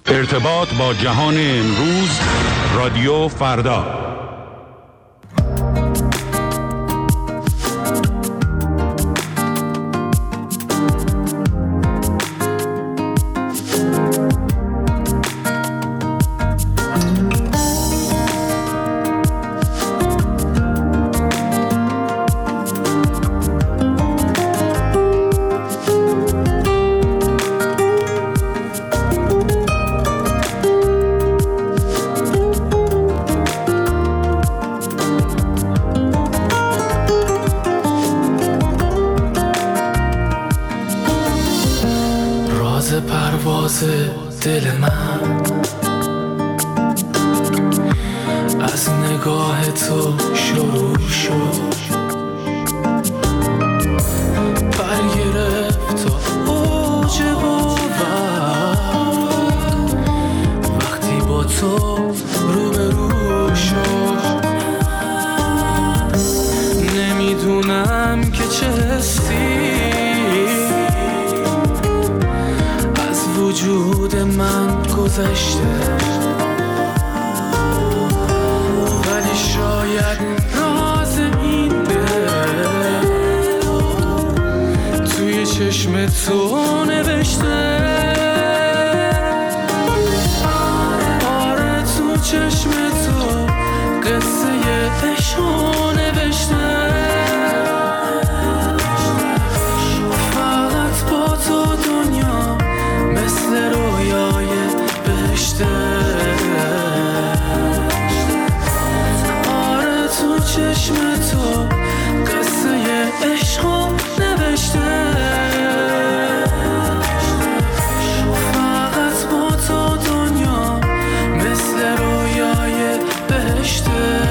ارتباط با جهان امروز، رادیو فردا. دل من از نگاه تو شروع شد، برگرفت تا اوج باور وقتی با تو روبرو شد. نمیدونم که چه حسی وجود من گذشته، ولی شاید راز این دل توی چشم تو نوشته. آره تو چشم تو قصه عشق نوشته. فقط با تو دنیا مثل رویای بهشته. آره تو چشم تو قصه عشق نوشته. فقط با تو دنیا مثل رویای بهشته.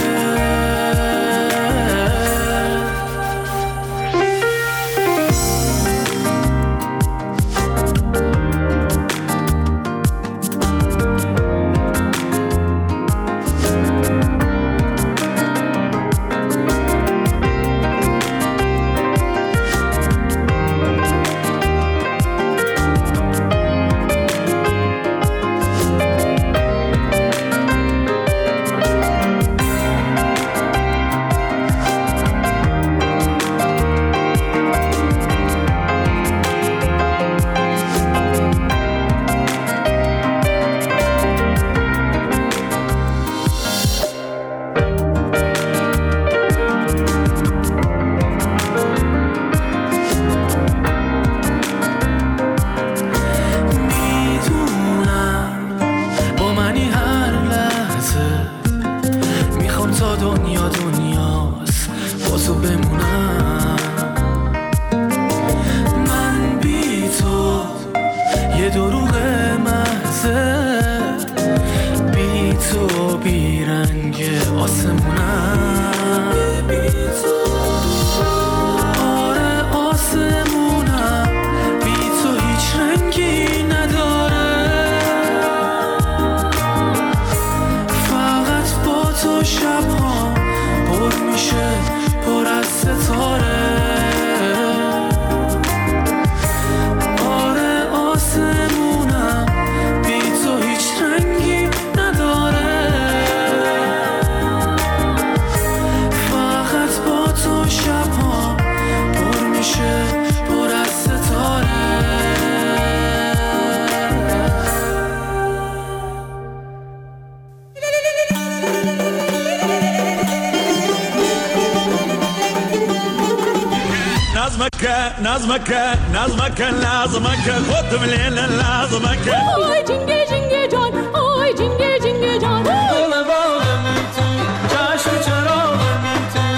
نظمك لازمك خد مليل لازمك آی جنگه جنگه جان آی جنگه جنگه جان گل باغم تو چشم چراغم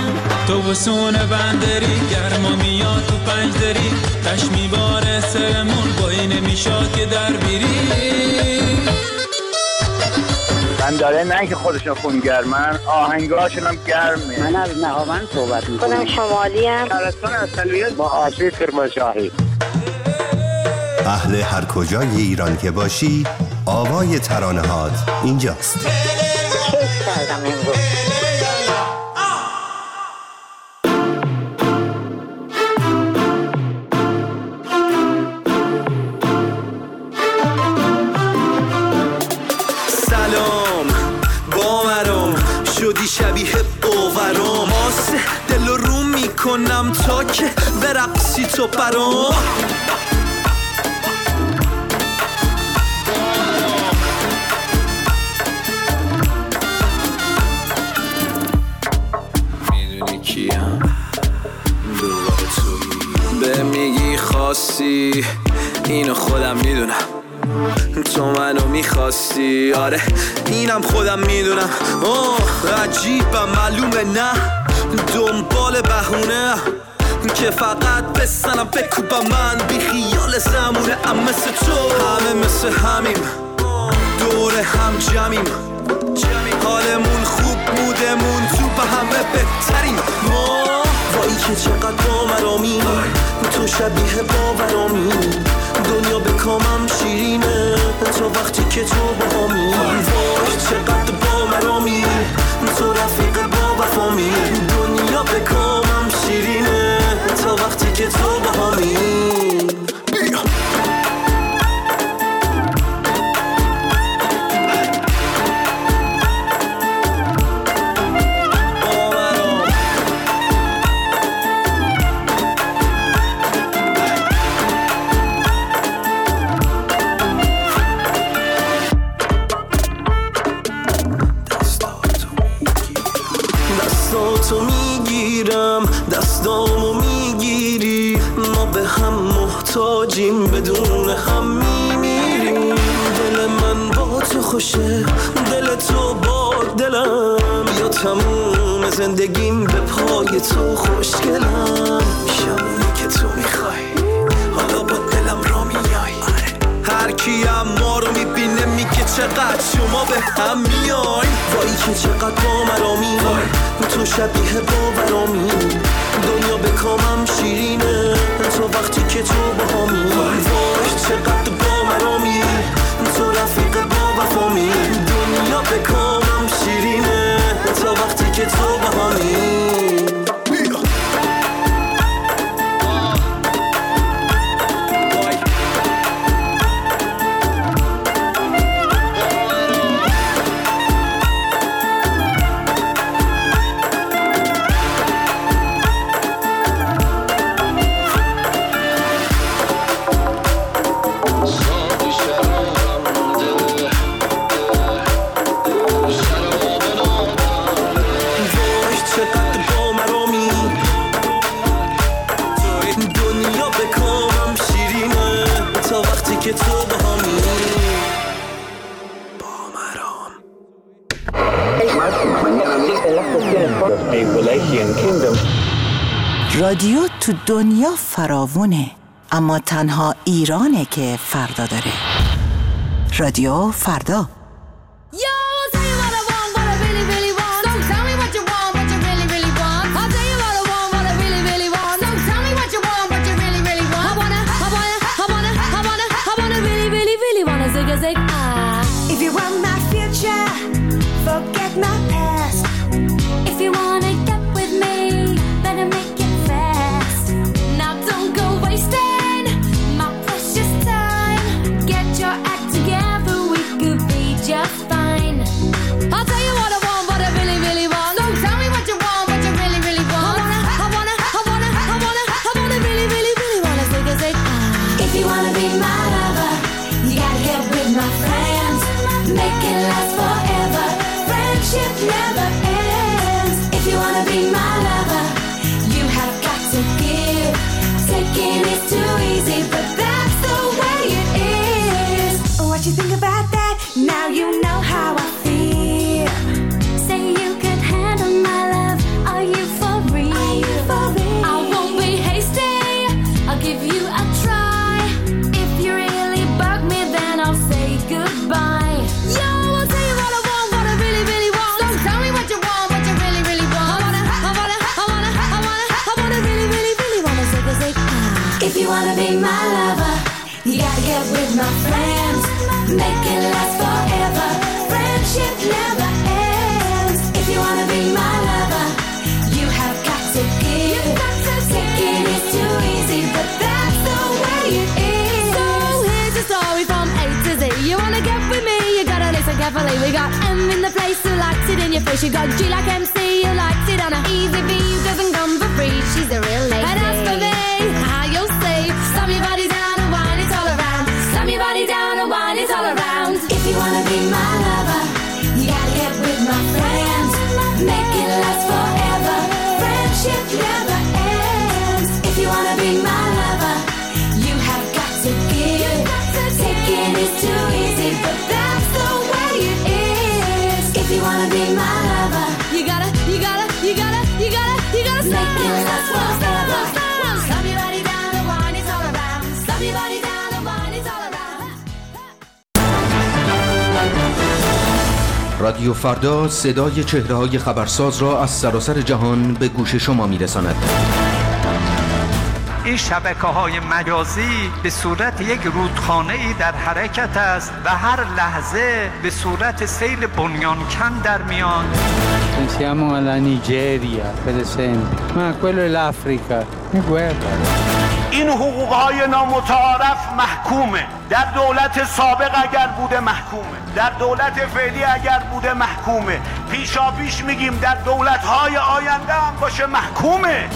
تو بسون بندری گرما میاد تو پنجدری تش میباره سرمون بایی نمیشاد که در بیری. من داره نه که خودشون خونگرمن، آهنگاشون هم گرمه. من از نهاوند صحبت میکنم. خودم شمالی ام. شهرستان اصلیت با آسیب کرمانشاهی. اهل هر کجای ایران که باشی آوای ترانه‌هات اینجاست. کیف کردم امروز. شبیه باورام آسه دل رو میکنم تا که برقصی تو برام میدونی کیم دوباره تویی به میگی خاصی اینو خودم میدونم تو منو میخواستی آره اینم خودم میدونم عجیبم معلومه نه دنبال بهونه که فقط بسنم بکوبم من بی خیال زمونه ام مثل تو همه مثل همیم دور هم جمعیم حالمون خوب مودمون تو به همه بهتریم ما وایی که چقدر باورامی تو شبیه باورامی دنیا به کامم شیرینه تو وقتی که تو باهامی وای چقدر باورامی تو رفیق با وفامی دنیا به کامم شیرینه تو وقتی که تو باهامی دستاتو میگیرم دستامو میگیری ما به هم محتاجیم بدون هم میمیریم دل من با تو خوشه دل تو با دلم یا تموم زندگیم به پای تو خوشگلم شمونی که تو میخوای حالا با دلم را میای هر کیم ما رو میبینه میگه چقدر شما به هم میای وایی که چقدر باورامی تو شبیه باورامی دنیا به کامم شیرینه تو وقتی که تو باهامی وای چقدر باورامی تو رفیق با وفامی دنیا به کامم شیرینه تو وقتی که تو باهامی رادیو تو دنیا فراوونه اما تنها ایرانه که فردا داره. رادیو فردا. If you want my future, forget my past. If you wanna get with me, better make it fast. Now don't go wasting my precious time. Get your act together, we could be just fine. I'll tell you what I want, what I really, really want. So tell me what you want, what you really, really want. I wanna really, really, really wanna say, if you wanna be my lover, you gotta get with my friends. Make it last forever. Friendship never ends. If you wanna be my lover, you have got to give. Taking is too easy, but that's the way it is. What you think about that? Now you know how I feel. Say you could handle my love. Are you for real? I won't be hasty. I'll give you a try. If you really bug me, then I'll say goodbye. Yo, I'll tell you what I want, what I really, really want. So tell me what you want, what you really, really want. I wanna really, really, really wanna say. If you wanna be my lover, you gotta get with my friends. Make it last forever. Friendship never ends. If you wanna be my lover, you have got to give. Taking is too easy, but that's the way it is. So here's the story from A to Z. You wanna get with me, you gotta listen carefully. We got M in the place who likes it in your face. You got G like MC who likes it on a easy V who doesn't come for free. She's a real lady. And as for me, how you'll see, slam your body down and wine it all around. Slam your body down and wine it all around. If you wanna be my lover, you gotta get with my friends. Make it last forever. Friendship never ends. If you wanna be my lover, you have got to give. Taking is too easy, but that's the way it is. If you wanna be my lover, you gotta make it last forever. Slam your body down and wine it all around. Slam your body down and wine it all around. رادیو فردا صدای چهره‌های خبرساز را از سراسر جهان به گوش شما می‌رساند. این شبکه‌های مجازی به صورت یک رودخانه‌ای در حرکت است و هر لحظه به صورت سیل بنیانکن در میان. Pensiamo alla Nigeria, per esempio, ma quello è l'Africa, è guerra. این حقوق‌های نامتعارف محکومه. در دولت سابق اگر بوده محکومه، در دولت فعلی اگر بوده محکومه، پیشاپیش میگیم در دولت‌های آینده هم باشه محکومه.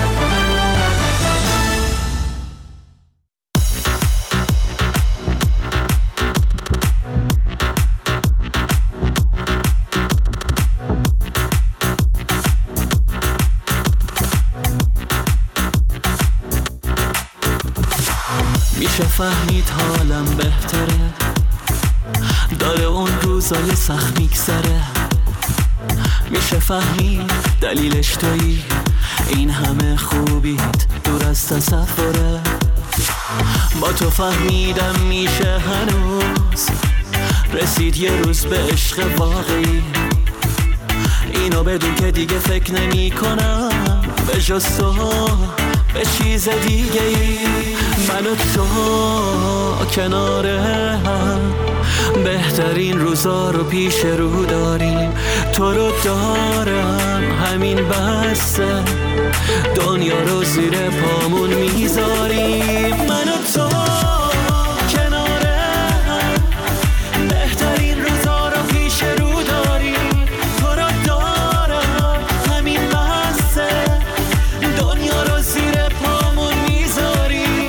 میشه فهمید حالم بهتره، داره اون روزای سخت میگذره. میشه فهمید دلیلش تویی، این همه خوبیت دور از تصوره. با تو فهمیدم میشه هنوز رسید یه روز به عشق واقعی. اینو بدون که دیگه فکر نمی کنم به جز تو به چیز دیگه ای. من و تو کنار هم بهترین روزا رو پیش رو داریم. تو رو دارم همین بسته، دنیا رو زیر پامون میذاریم. من و تو کنار هم بهترین روزا رو پیش رو داریم. تو رو دارم همین بسته، دنیا رو زیر پامون میذاریم.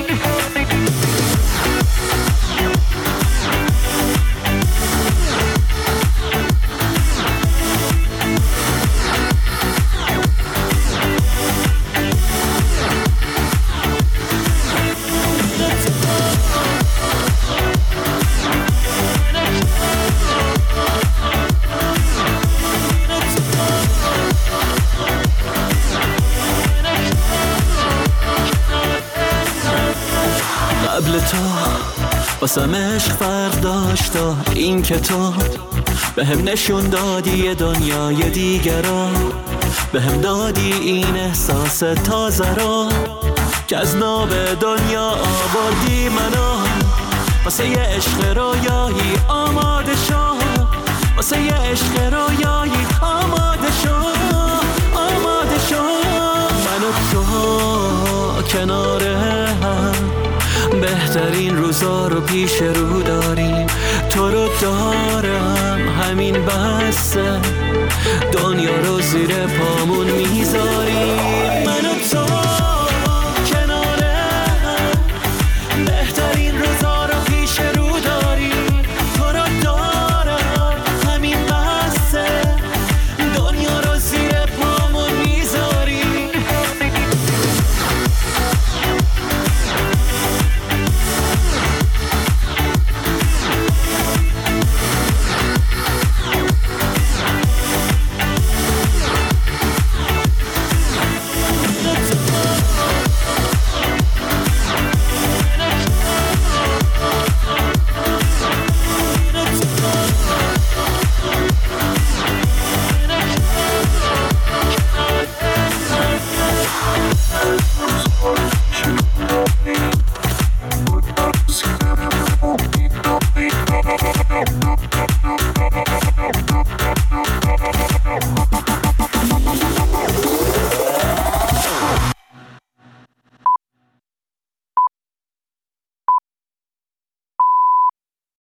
قبل تو واسم عشق فرق داشتا، این که تو به هم نشون دادی یه دنیای دیگر رو، به هم دادی این احساس تازه رو که از ناب دنیا آوردی منو. واسه یه عشق رویایی آماده شو، واسه یه عشق رویایی آماده شو، آماده شو. من و تو کنار هم بهترین روزا رو پیش رو داریم. تو رو دارم همین بسته، دنیا رو زیر پامون میذاریم.